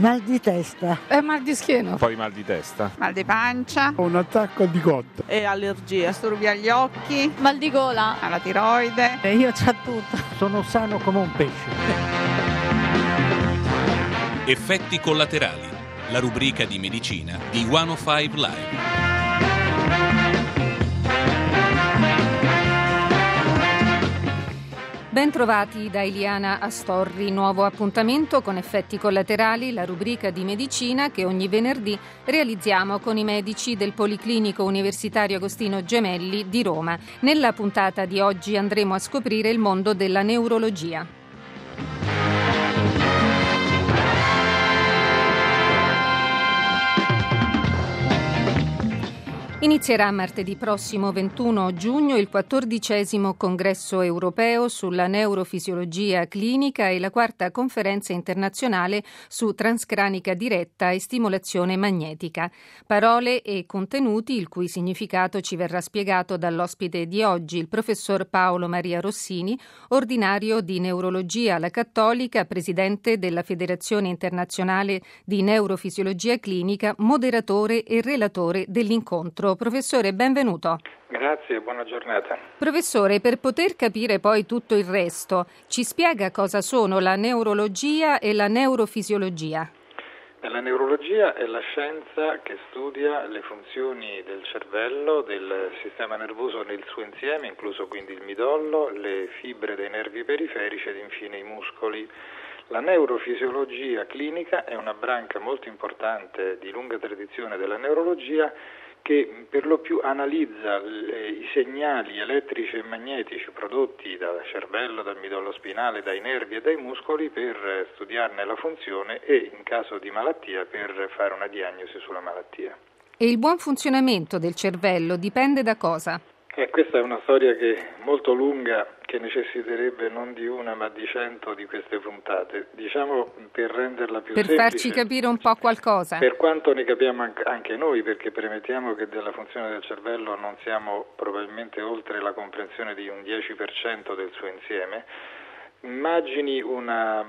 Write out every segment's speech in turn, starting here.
Mal di testa. Mal di schiena. Poi mal di testa. Mal di pancia. Un attacco di cotta. E allergie. Disturbi agli occhi. Mal di gola. Alla tiroide. E io c'ho tutto. Sono sano come un pesce. Effetti collaterali. La rubrica di medicina di 105 Live. Ben trovati da Eliana Astorri, nuovo appuntamento con Effetti collaterali, la rubrica di medicina che ogni venerdì realizziamo con i medici del Policlinico Universitario Agostino Gemelli di Roma. Nella puntata di oggi andremo a scoprire il mondo della neurologia. Inizierà martedì prossimo 21 giugno il 14° congresso europeo sulla neurofisiologia clinica e la 4ª conferenza internazionale su transcranica diretta e stimolazione magnetica. Parole e contenuti il cui significato ci verrà spiegato dall'ospite di oggi, il professor Paolo Maria Rossini, ordinario di neurologia alla Cattolica, presidente della Federazione Internazionale di Neurofisiologia Clinica, moderatore e relatore dell'incontro. Professore, benvenuto. Grazie, buona giornata. Professore, per poter capire poi tutto il resto, ci spiega cosa sono la neurologia e la neurofisiologia? La neurologia è la scienza che studia le funzioni del cervello, del sistema nervoso nel suo insieme, incluso quindi il midollo, le fibre dei nervi periferici ed infine i muscoli. La neurofisiologia clinica è una branca molto importante di lunga tradizione della neurologia che per lo più analizza i segnali elettrici e magnetici prodotti dal cervello, dal midollo spinale, dai nervi e dai muscoli per studiarne la funzione e, in caso di malattia, per fare una diagnosi sulla malattia. E il buon funzionamento del cervello dipende da cosa? Questa è una storia molto lunga che necessiterebbe non di una ma di 100 di queste puntate. Diciamo per renderla più semplice. Per farci capire un po' qualcosa. Per quanto ne capiamo anche noi, perché premettiamo che della funzione del cervello non siamo probabilmente oltre la comprensione di un 10% del suo insieme. Immagini una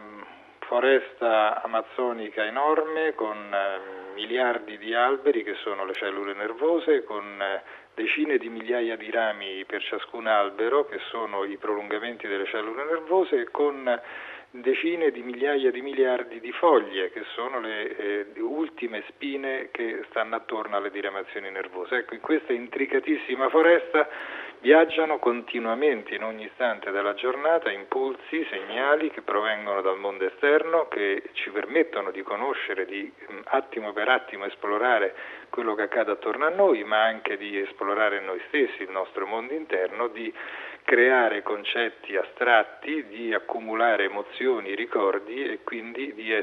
foresta amazzonica enorme con miliardi di alberi che sono le cellule nervose, con decine di migliaia di rami per ciascun albero che sono i prolungamenti delle cellule nervose, con decine di migliaia di miliardi di foglie che sono le ultime spine che stanno attorno alle diramazioni nervose. Ecco, in questa intricatissima foresta viaggiano continuamente in ogni istante della giornata impulsi, segnali che provengono dal mondo esterno, che ci permettono di conoscere, di attimo per attimo esplorare quello che accade attorno a noi, ma anche di esplorare noi stessi, il nostro mondo interno, di creare concetti astratti, di accumulare emozioni, ricordi e quindi di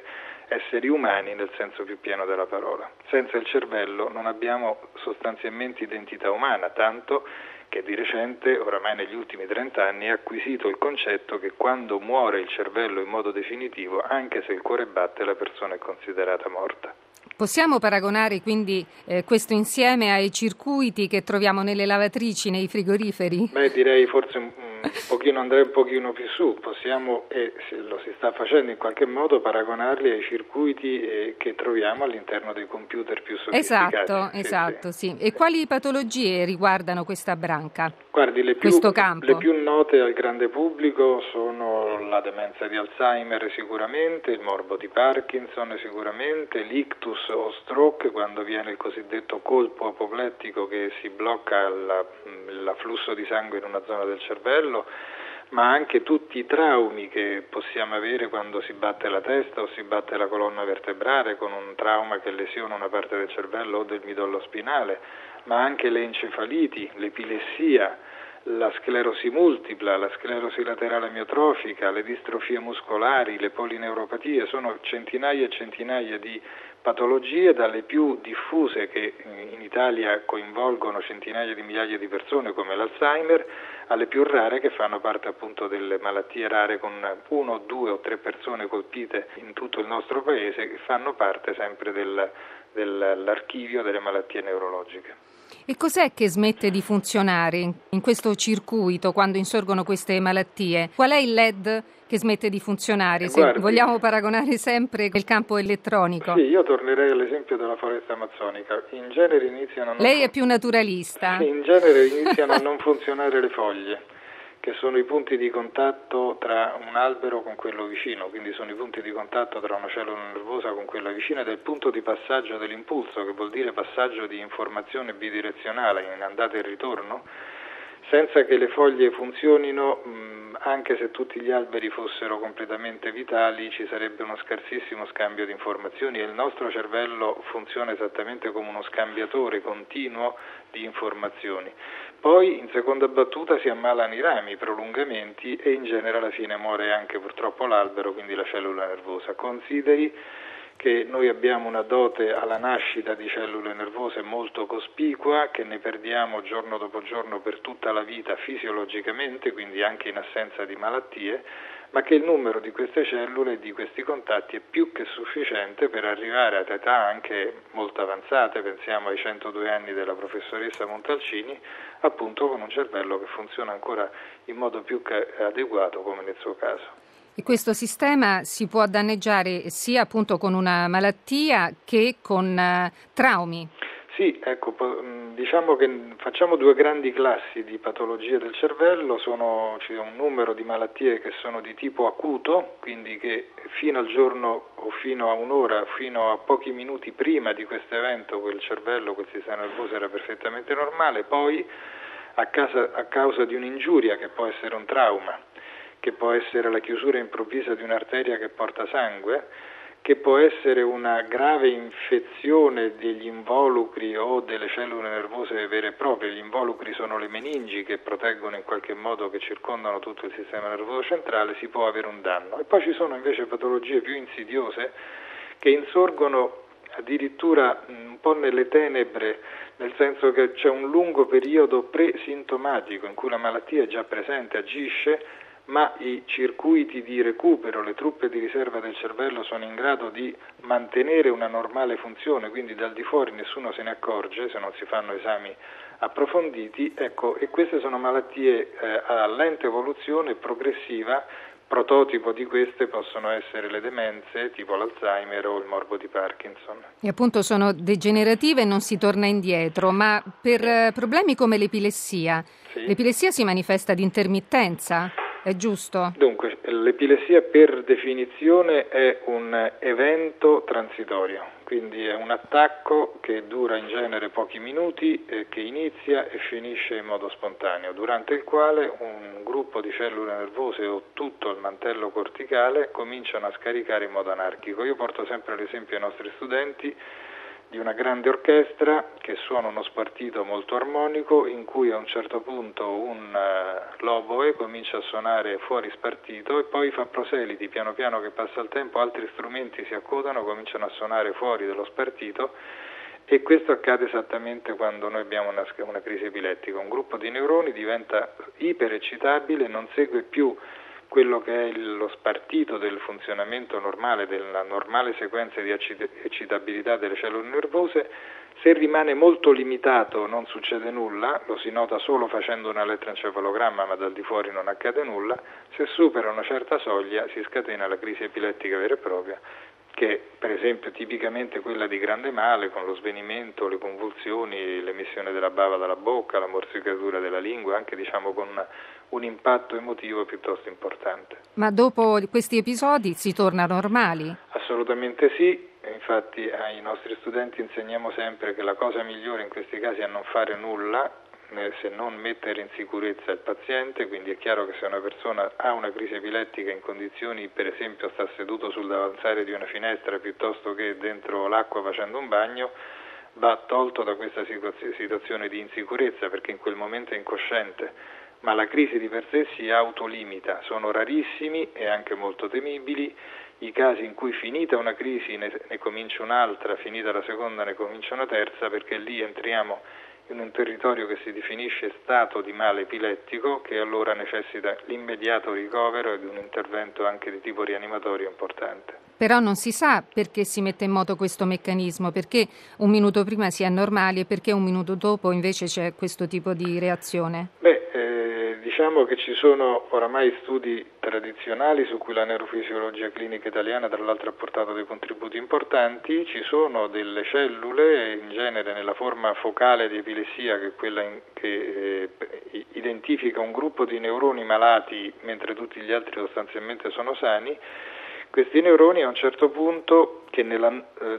esseri umani nel senso più pieno della parola. Senza il cervello non abbiamo sostanzialmente identità umana, tanto che di recente, oramai negli ultimi 30 anni, ha acquisito il concetto che quando muore il cervello in modo definitivo, anche se il cuore batte, la persona è considerata morta. Possiamo paragonare quindi questo insieme ai circuiti che troviamo nelle lavatrici, nei frigoriferi? Direi forse andrei un pochino più su. Possiamo, e lo si sta facendo in qualche modo, paragonarli ai circuiti che troviamo all'interno dei computer più sofisticati. Esatto, sì. E quali patologie riguardano questa branca? Guardi, le più note al grande pubblico sono la demenza di Alzheimer sicuramente, il morbo di Parkinson sicuramente, l'ictus o stroke, quando viene il cosiddetto colpo apoplettico che si blocca l'afflusso di sangue in una zona del cervello, ma anche tutti i traumi che possiamo avere quando si batte la testa o si batte la colonna vertebrale con un trauma che lesiona una parte del cervello o del midollo spinale, ma anche le encefaliti, l'epilessia, la sclerosi multipla, la sclerosi laterale amiotrofica, le distrofie muscolari, le polineuropatie, sono centinaia e centinaia di patologie, dalle più diffuse che in Italia coinvolgono centinaia di migliaia di persone come l'Alzheimer, alle più rare che fanno parte appunto delle malattie rare con 1, 2 o 3 persone colpite in tutto il nostro paese che fanno parte sempre dell'archivio delle malattie neurologiche. E cos'è che smette di funzionare in questo circuito quando insorgono queste malattie? Qual è il LED che smette di funzionare, se vogliamo paragonare sempre il campo elettronico? Sì, io tornerei all'esempio della foresta amazzonica. In genere iniziano Lei è più naturalista? Sì, in genere iniziano a non funzionare le foglie, che sono i punti di contatto tra un albero con quello vicino, quindi sono i punti di contatto tra una cellula nervosa con quella vicina ed è il punto di passaggio dell'impulso, che vuol dire passaggio di informazione bidirezionale in andata e ritorno. Senza che le foglie funzionino, anche se tutti gli alberi fossero completamente vitali, ci sarebbe uno scarsissimo scambio di informazioni e il nostro cervello funziona esattamente come uno scambiatore continuo di informazioni. Poi in seconda battuta si ammalano i rami, i prolungamenti e in genere alla fine muore anche purtroppo l'albero, quindi la cellula nervosa. Consideri che noi abbiamo una dote alla nascita di cellule nervose molto cospicua, che ne perdiamo giorno dopo giorno per tutta la vita fisiologicamente, quindi anche in assenza di malattie, ma che il numero di queste cellule e di questi contatti è più che sufficiente per arrivare ad età anche molto avanzate, pensiamo ai 102 anni della professoressa Montalcini, appunto con un cervello che funziona ancora in modo più che adeguato come nel suo caso. E questo sistema si può danneggiare sia appunto con una malattia che con traumi? Sì, ecco, diciamo che facciamo due grandi classi di patologie del cervello, c'è un numero di malattie che sono di tipo acuto, quindi che fino al giorno o fino a un'ora, fino a pochi minuti prima di questo evento quel cervello, quel sistema nervoso era perfettamente normale, poi a causa di un'ingiuria che può essere un trauma, che può essere la chiusura improvvisa di un'arteria che porta sangue, che può essere una grave infezione degli involucri o delle cellule nervose vere e proprie. Gli involucri sono le meningi che proteggono in qualche modo, che circondano tutto il sistema nervoso centrale, si può avere un danno. E poi ci sono invece patologie più insidiose che insorgono addirittura un po' nelle tenebre, nel senso che c'è un lungo periodo presintomatico in cui la malattia è già presente, agisce, ma i circuiti di recupero, le truppe di riserva del cervello sono in grado di mantenere una normale funzione, quindi dal di fuori nessuno se ne accorge se non si fanno esami approfonditi, ecco, e queste sono malattie a lenta evoluzione progressiva. Prototipo di queste possono essere le demenze tipo l'Alzheimer o il morbo di Parkinson. E appunto sono degenerative e non si torna indietro, ma per problemi come l'epilessia, sì. L'epilessia si manifesta di intermittenza? È giusto? Dunque, l'epilessia per definizione è un evento transitorio, quindi è un attacco che dura in genere pochi minuti, che inizia e finisce in modo spontaneo, durante il quale un gruppo di cellule nervose o tutto il mantello corticale cominciano a scaricare in modo anarchico. Io porto sempre l'esempio ai nostri studenti di una grande orchestra che suona uno spartito molto armonico in cui a un certo punto un l'oboe comincia a suonare fuori spartito e poi fa proseliti, piano piano che passa il tempo altri strumenti si accodano, cominciano a suonare fuori dello spartito e questo accade esattamente quando noi abbiamo una crisi epilettica. Un gruppo di neuroni diventa ipereccitabile, non segue più quello che è lo spartito del funzionamento normale, della normale sequenza di eccitabilità delle cellule nervose. Se rimane molto limitato non succede nulla, lo si nota solo facendo un elettroencefalogramma, ma dal di fuori non accade nulla. Se supera una certa soglia si scatena la crisi epilettica vera e propria, che per esempio tipicamente quella di grande male, con lo svenimento, le convulsioni, l'emissione della bava dalla bocca, la morsicatura della lingua, anche diciamo con un impatto emotivo piuttosto importante. Ma dopo questi episodi si torna normali? Assolutamente sì, infatti ai nostri studenti insegniamo sempre che la cosa migliore in questi casi è non fare nulla, se non mettere in sicurezza il paziente, quindi è chiaro che se una persona ha una crisi epilettica in condizioni, per esempio sta seduto sul davanzale di una finestra piuttosto che dentro l'acqua facendo un bagno, va tolto da questa situazione di insicurezza perché in quel momento è incosciente, ma la crisi di per sé si autolimita, sono rarissimi e anche molto temibili i casi in cui finita una crisi ne comincia un'altra, finita la seconda ne comincia una terza, perché lì entriamo in un territorio che si definisce stato di male epilettico, che allora necessita l'immediato ricovero ed un intervento anche di tipo rianimatorio importante. Però non si sa perché si mette in moto questo meccanismo, perché un minuto prima si è normali e perché un minuto dopo invece c'è questo tipo di reazione. Diciamo che ci sono oramai studi tradizionali su cui la neurofisiologia clinica italiana tra l'altro ha portato dei contributi importanti. Ci sono delle cellule, in genere nella forma focale di epilessia, che è quella che identifica un gruppo di neuroni malati mentre tutti gli altri sostanzialmente sono sani. Questi neuroni a un certo punto, che nella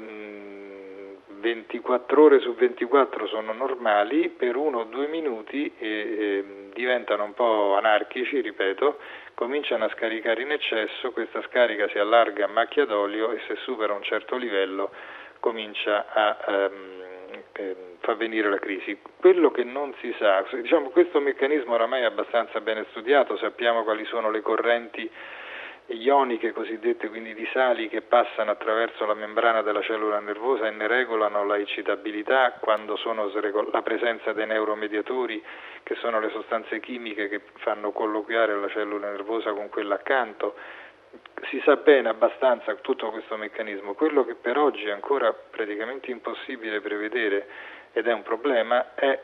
24 ore su 24 sono normali, per 1 o 2 minuti diventano un po' anarchici, ripeto, cominciano a scaricare in eccesso, questa scarica si allarga a macchia d'olio e se supera un certo livello comincia a far venire la crisi. Quello che non si sa, diciamo, questo meccanismo oramai è abbastanza bene studiato, sappiamo quali sono le correnti ioniche cosiddette, quindi di sali, che passano attraverso la membrana della cellula nervosa e ne regolano la eccitabilità quando sono la presenza dei neuromediatori, che sono le sostanze chimiche che fanno colloquiare la cellula nervosa con quella accanto. Si sa bene abbastanza tutto questo meccanismo. Quello che per oggi è ancora praticamente impossibile prevedere, ed è un problema, è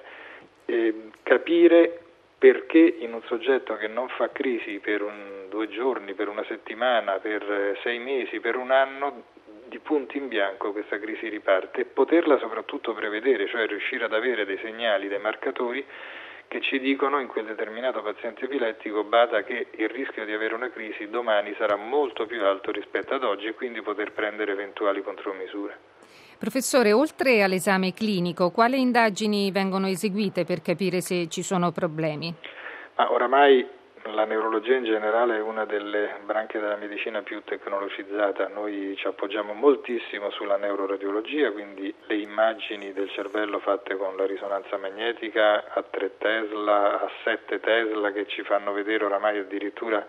capire perché in un soggetto che non fa crisi per 2 giorni, per 1 settimana, per 6 mesi, per 1 anno, di punto in bianco questa crisi riparte, e poterla soprattutto prevedere, cioè riuscire ad avere dei segnali, dei marcatori che ci dicono in quel determinato paziente epilettico: bada che il rischio di avere una crisi domani sarà molto più alto rispetto ad oggi, e quindi poter prendere eventuali contromisure. Professore, oltre all'esame clinico, quali indagini vengono eseguite per capire se ci sono problemi? Oramai la neurologia in generale è una delle branche della medicina più tecnologizzata. Noi ci appoggiamo moltissimo sulla neuroradiologia, quindi le immagini del cervello fatte con la risonanza magnetica a 3 Tesla, a 7 Tesla, che ci fanno vedere oramai addirittura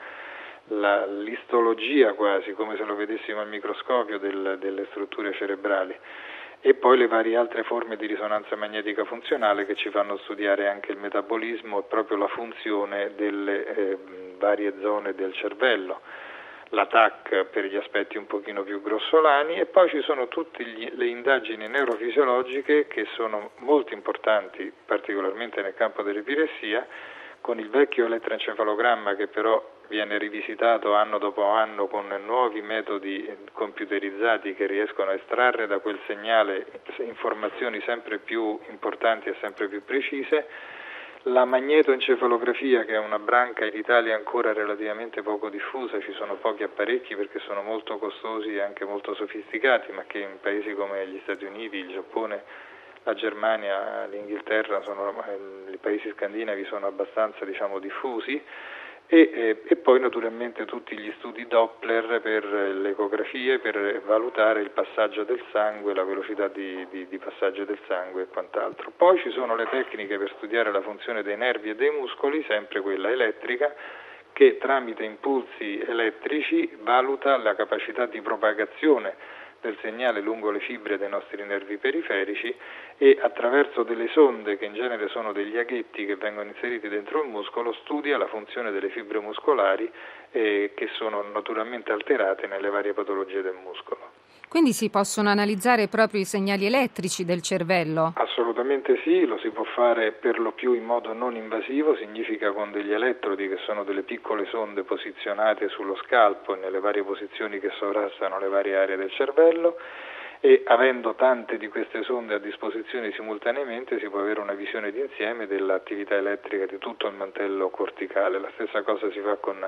l'istologia, quasi come se lo vedessimo al microscopio, delle strutture cerebrali, e poi le varie altre forme di risonanza magnetica funzionale che ci fanno studiare anche il metabolismo e proprio la funzione delle varie zone del cervello, la TAC per gli aspetti un pochino più grossolani, e poi ci sono tutte le indagini neurofisiologiche che sono molto importanti, particolarmente nel campo dell'epilessia, con il vecchio elettroencefalogramma che però viene rivisitato anno dopo anno con nuovi metodi computerizzati che riescono a estrarre da quel segnale informazioni sempre più importanti e sempre più precise. La magnetoencefalografia, che è una branca in Italia ancora relativamente poco diffusa, ci sono pochi apparecchi perché sono molto costosi e anche molto sofisticati, ma che in paesi come gli Stati Uniti, il Giappone, la Germania, l'Inghilterra, i paesi scandinavi sono abbastanza, diffusi, e poi naturalmente tutti gli studi Doppler per le ecografie, per valutare il passaggio del sangue, la velocità di passaggio del sangue e quant'altro. Poi ci sono le tecniche per studiare la funzione dei nervi e dei muscoli, sempre quella elettrica, che tramite impulsi elettrici valuta la capacità di propagazione del segnale lungo le fibre dei nostri nervi periferici, e attraverso delle sonde, che in genere sono degli aghetti che vengono inseriti dentro il muscolo, studia la funzione delle fibre muscolari che sono naturalmente alterate nelle varie patologie del muscolo. Quindi si possono analizzare proprio i segnali elettrici del cervello? Assolutamente sì, lo si può fare per lo più in modo non invasivo, significa con degli elettrodi, che sono delle piccole sonde posizionate sullo scalpo nelle varie posizioni che sovrastano le varie aree del cervello, e avendo tante di queste sonde a disposizione simultaneamente si può avere una visione d'insieme dell'attività elettrica di tutto il mantello corticale. La stessa cosa si fa con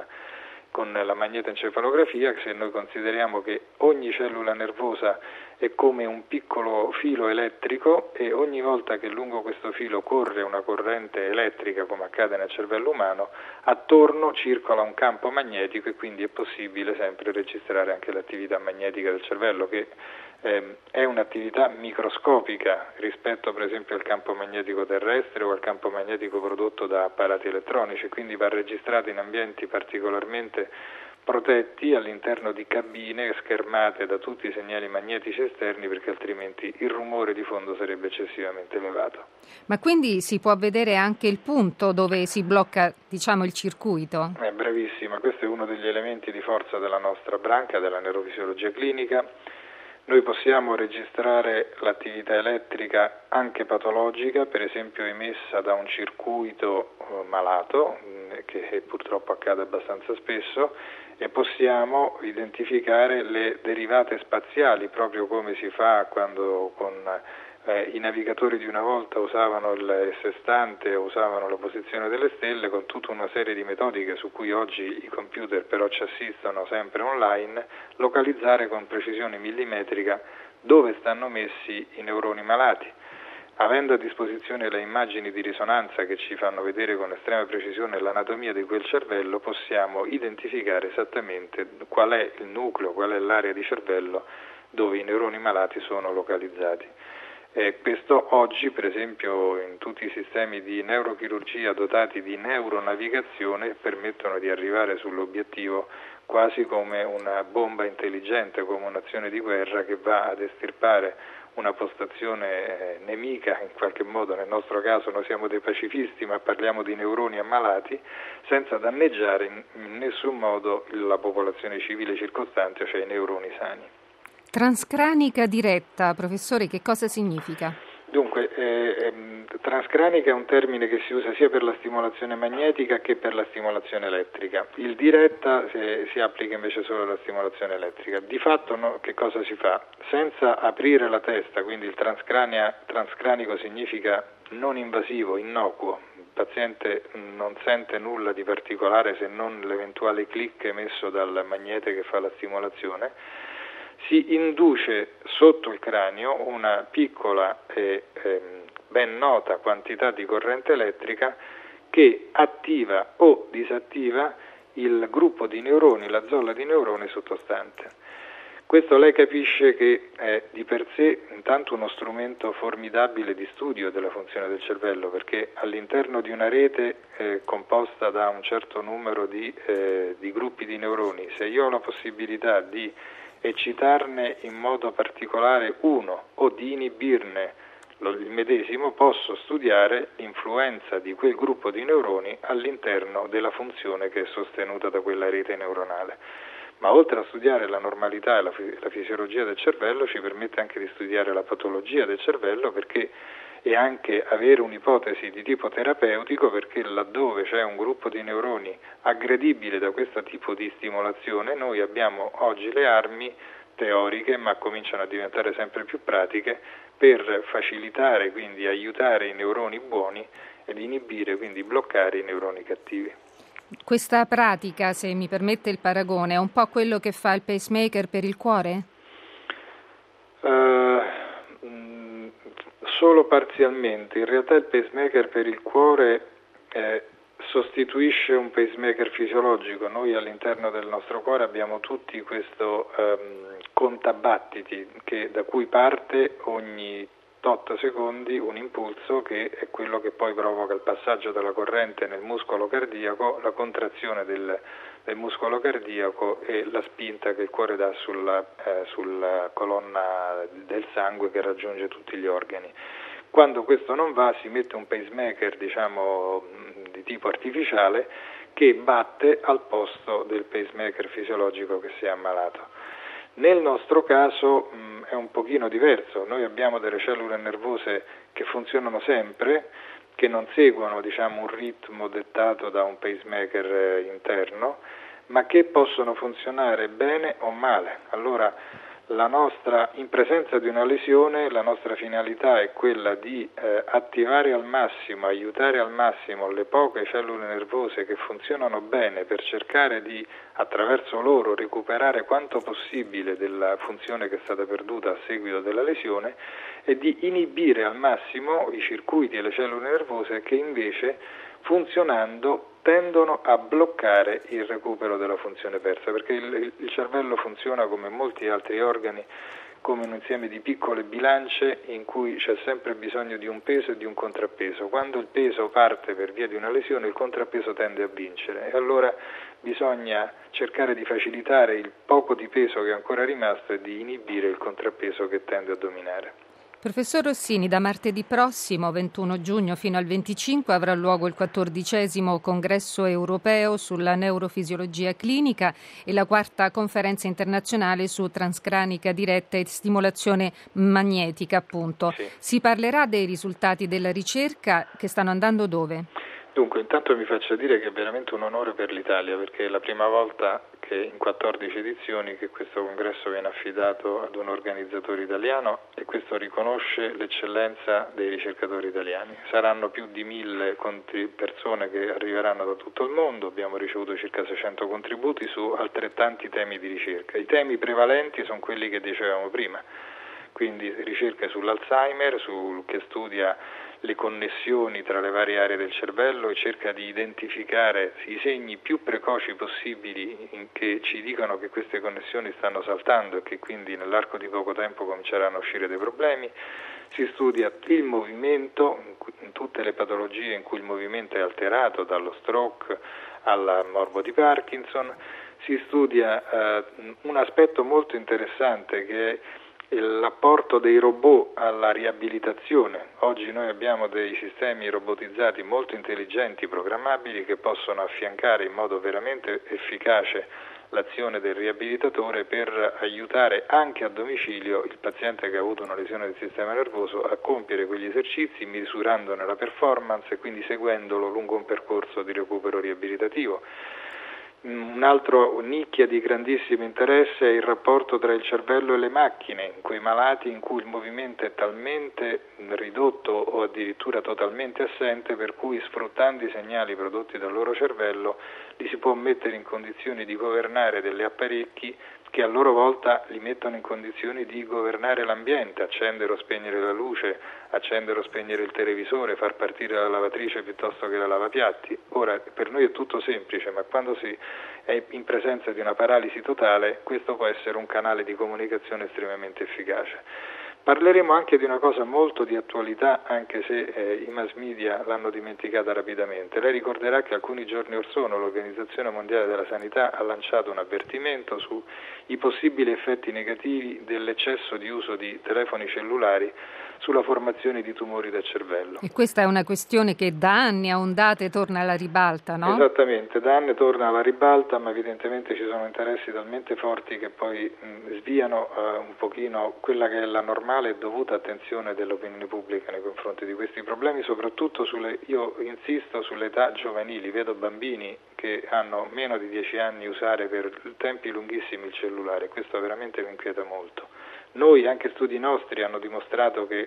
la magnetoencefalografia, se noi consideriamo che ogni cellula nervosa è come un piccolo filo elettrico, e ogni volta che lungo questo filo corre una corrente elettrica, come accade nel cervello umano, attorno circola un campo magnetico, e quindi è possibile sempre registrare anche l'attività magnetica del cervello, che è un'attività microscopica rispetto per esempio al campo magnetico terrestre o al campo magnetico prodotto da apparati elettronici, quindi va registrato in ambienti particolarmente protetti all'interno di cabine schermate da tutti i segnali magnetici esterni, perché altrimenti il rumore di fondo sarebbe eccessivamente elevato. Ma quindi si può vedere anche il punto dove si blocca, diciamo, il circuito? Bravissima, questo è uno degli elementi di forza della nostra branca, della neurofisiologia clinica. Noi possiamo registrare l'attività elettrica anche patologica, per esempio emessa da un circuito malato, che purtroppo accade abbastanza spesso, e possiamo identificare le derivate spaziali, proprio come si fa quando con i navigatori di una volta usavano il sestante o usavano la posizione delle stelle, con tutta una serie di metodiche su cui oggi i computer però ci assistono sempre online, localizzare con precisione millimetrica dove stanno messi i neuroni malati. Avendo a disposizione le immagini di risonanza che ci fanno vedere con estrema precisione l'anatomia di quel cervello, possiamo identificare esattamente qual è il nucleo, qual è l'area di cervello dove i neuroni malati sono localizzati. Questo oggi, per esempio, in tutti i sistemi di neurochirurgia dotati di neuronavigazione, permettono di arrivare sull'obiettivo quasi come una bomba intelligente, come un'azione di guerra che va ad estirpare una postazione nemica. In qualche modo, nel nostro caso noi siamo dei pacifisti, ma parliamo di neuroni ammalati, senza danneggiare in nessun modo la popolazione civile circostante, cioè i neuroni sani. Transcranica diretta, professore, che cosa significa? Dunque, transcranica è un termine che si usa sia per la stimolazione magnetica che per la stimolazione elettrica. Il diretta si applica invece solo alla stimolazione elettrica. Di fatto che cosa si fa? Senza aprire la testa, quindi il transcranico significa non invasivo, innocuo. Il paziente non sente nulla di particolare se non l'eventuale click emesso dal magnete che fa la stimolazione. Si induce sotto il cranio una piccola e ben nota quantità di corrente elettrica che attiva o disattiva il gruppo di neuroni, la zolla di neuroni sottostante. Questo lei capisce che è di per sé intanto uno strumento formidabile di studio della funzione del cervello, perché all'interno di una rete composta da un certo numero di gruppi di neuroni, se io ho la possibilità di eccitarne in modo particolare uno o di inibirne il medesimo, posso studiare l'influenza di quel gruppo di neuroni all'interno della funzione che è sostenuta da quella rete neuronale. Ma oltre a studiare la normalità e la fisiologia del cervello, ci permette anche di studiare la patologia del cervello, perché e anche avere un'ipotesi di tipo terapeutico, perché laddove c'è un gruppo di neuroni aggredibile da questo tipo di stimolazione, noi abbiamo oggi le armi teoriche, ma cominciano a diventare sempre più pratiche, per facilitare, quindi aiutare i neuroni buoni ed inibire, quindi bloccare i neuroni cattivi. Questa pratica, se mi permette il paragone, è un po' quello che fa il pacemaker per il cuore? Solo parzialmente. In realtà il pacemaker per il cuore sostituisce un pacemaker fisiologico. Noi all'interno del nostro cuore abbiamo tutti questo contabattiti da cui parte ogni tot secondi un impulso, che è quello che poi provoca il passaggio della corrente nel muscolo cardiaco, la contrazione del muscolo cardiaco e la spinta che il cuore dà sulla colonna del sangue che raggiunge tutti gli organi. Quando questo non va, si mette un pacemaker, di tipo artificiale, che batte al posto del pacemaker fisiologico che si è ammalato. Nel nostro caso è un pochino diverso. Noi abbiamo delle cellule nervose che funzionano sempre, che non seguono un ritmo dettato da un pacemaker interno, ma che possono funzionare bene o male. Allora, in presenza di una lesione, la nostra finalità è quella di attivare al massimo, aiutare al massimo le poche cellule nervose che funzionano bene, per cercare di, attraverso loro, recuperare quanto possibile della funzione che è stata perduta a seguito della lesione, e di inibire al massimo i circuiti e le cellule nervose che invece, funzionando, tendono a bloccare il recupero della funzione persa, perché il cervello funziona come molti altri organi, come un insieme di piccole bilance in cui c'è sempre bisogno di un peso e di un contrappeso. Quando il peso parte per via di una lesione, il contrappeso tende a vincere e allora bisogna cercare di facilitare il poco di peso che è ancora rimasto e di inibire il contrappeso che tende a dominare. Professor Rossini, da martedì prossimo, 21 giugno, fino al 25 avrà luogo il 14° congresso europeo sulla neurofisiologia clinica e la 4ª conferenza internazionale su transcranica diretta e stimolazione magnetica, appunto. Sì. Si parlerà dei risultati della ricerca che stanno andando dove? Dunque, intanto mi faccia dire che è veramente un onore per l'Italia, perché è la prima volta che in 14 edizioni che questo congresso viene affidato ad un organizzatore italiano e questo riconosce l'eccellenza dei ricercatori italiani. Saranno più di 1000 persone che arriveranno da tutto il mondo, abbiamo ricevuto circa 600 contributi su altrettanti temi di ricerca. I temi prevalenti sono quelli che dicevamo prima, quindi ricerche sull'Alzheimer, che studia le connessioni tra le varie aree del cervello e cerca di identificare i segni più precoci possibili che ci dicono che queste connessioni stanno saltando e che quindi nell'arco di poco tempo cominceranno a uscire dei problemi. Si studia il movimento in tutte le patologie in cui il movimento è alterato, dallo stroke alla morbo di Parkinson. Si studia un aspetto molto interessante che è l'apporto dei robot alla riabilitazione. Oggi noi abbiamo dei sistemi robotizzati molto intelligenti, programmabili, che possono affiancare in modo veramente efficace l'azione del riabilitatore per aiutare anche a domicilio il paziente che ha avuto una lesione del sistema nervoso a compiere quegli esercizi misurandone la performance e quindi seguendolo lungo un percorso di recupero riabilitativo. Un altro nicchia di grandissimo interesse è il rapporto tra il cervello e le macchine, in quei malati in cui il movimento è talmente ridotto o addirittura totalmente assente per cui sfruttando i segnali prodotti dal loro cervello li si può mettere in condizioni di governare degli apparecchi che a loro volta li mettono in condizioni di governare l'ambiente, accendere o spegnere la luce, accendere o spegnere il televisore, far partire la lavatrice piuttosto che la lavapiatti. Ora, per noi è tutto semplice, ma quando si è in presenza di una paralisi totale, questo può essere un canale di comunicazione estremamente efficace. Parleremo anche di una cosa molto di attualità, anche se i mass media l'hanno dimenticata rapidamente. Lei ricorderà che alcuni giorni or sono l'Organizzazione Mondiale della Sanità ha lanciato un avvertimento sui possibili effetti negativi dell'eccesso di uso di telefoni cellulari sulla formazione di tumori del cervello. E questa è una questione che da anni a ondate torna alla ribalta, no? Esattamente, da anni torna alla ribalta, ma evidentemente ci sono interessi talmente forti che poi sviano un pochino quella che è la normale e dovuta attenzione dell'opinione pubblica nei confronti di questi problemi, soprattutto io insisto sulle età giovanili, vedo bambini che hanno meno di 10 anni usare per tempi lunghissimi il cellulare, questo veramente mi inquieta molto. Noi, anche studi nostri, hanno dimostrato che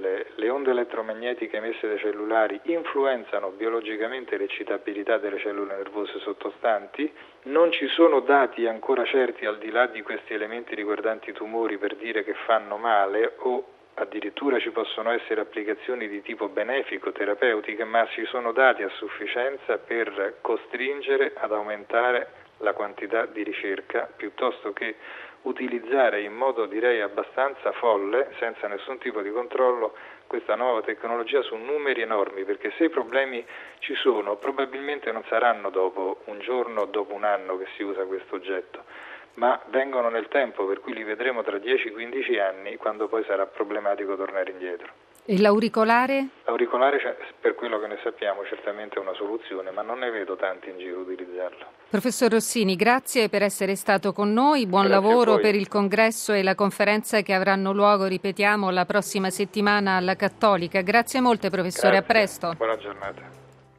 le onde elettromagnetiche emesse dai cellulari influenzano biologicamente l'eccitabilità delle cellule nervose sottostanti. Non ci sono dati ancora certi al di là di questi elementi riguardanti i tumori per dire che fanno male o addirittura ci possono essere applicazioni di tipo benefico, terapeutiche, ma ci sono dati a sufficienza per costringere ad aumentare la quantità di ricerca piuttosto che utilizzare in modo direi abbastanza folle, senza nessun tipo di controllo, questa nuova tecnologia su numeri enormi, perché se i problemi ci sono probabilmente non saranno dopo un giorno o dopo un anno che si usa questo oggetto, ma vengono nel tempo, per cui li vedremo tra 10-15 anni quando poi sarà problematico tornare indietro. E l'auricolare? L'auricolare, per quello che ne sappiamo, certamente è una soluzione, ma non ne vedo tanti in giro utilizzarlo. Professor Rossini, grazie per essere stato con noi, buon lavoro per il congresso e la conferenza che avranno luogo, ripetiamo, la prossima settimana alla Cattolica. Grazie molte, professore, Grazie. A presto. Buona giornata.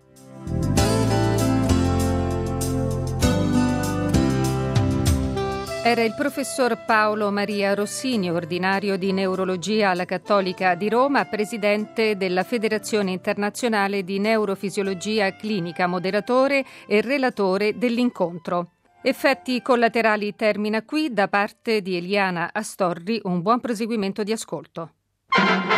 Era il professor Paolo Maria Rossini, ordinario di neurologia alla Cattolica di Roma, presidente della Federazione Internazionale di Neurofisiologia Clinica, moderatore e relatore dell'incontro. Effetti collaterali termina qui. Da parte di Eliana Astorri, un buon proseguimento di ascolto.